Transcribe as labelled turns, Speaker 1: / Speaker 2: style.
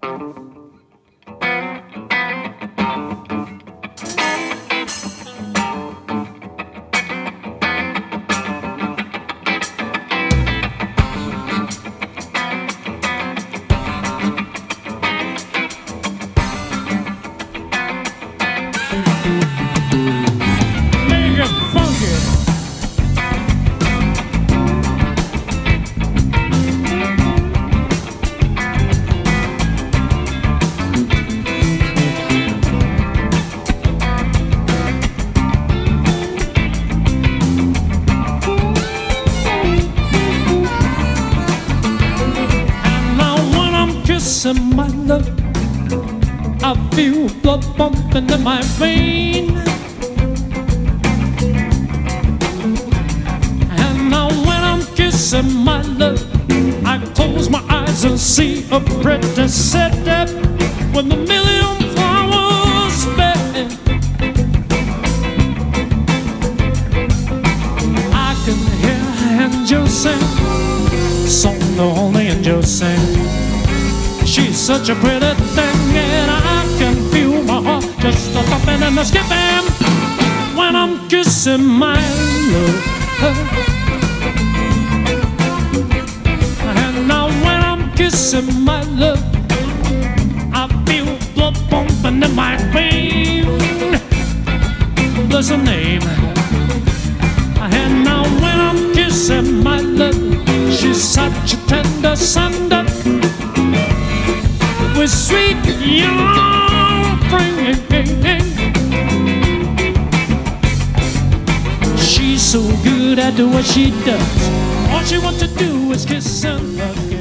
Speaker 1: My love, I feel blood pumping in my vein. And now when I'm kissing my love, I close my eyes and see a pretty city with a million flowers spreading. I can hear angels sing, song the only angels sing. She's such a pretty thing, and I can feel my heart just a thumping and a skipping when I'm kissing my love. And now when I'm kissing my love, I feel blood pumping in my vein. Bless her name. And now when I'm kissing my love, she's such a tender sunder with sweet young spring. She's so good at what she does. All she wants to do is kiss and love.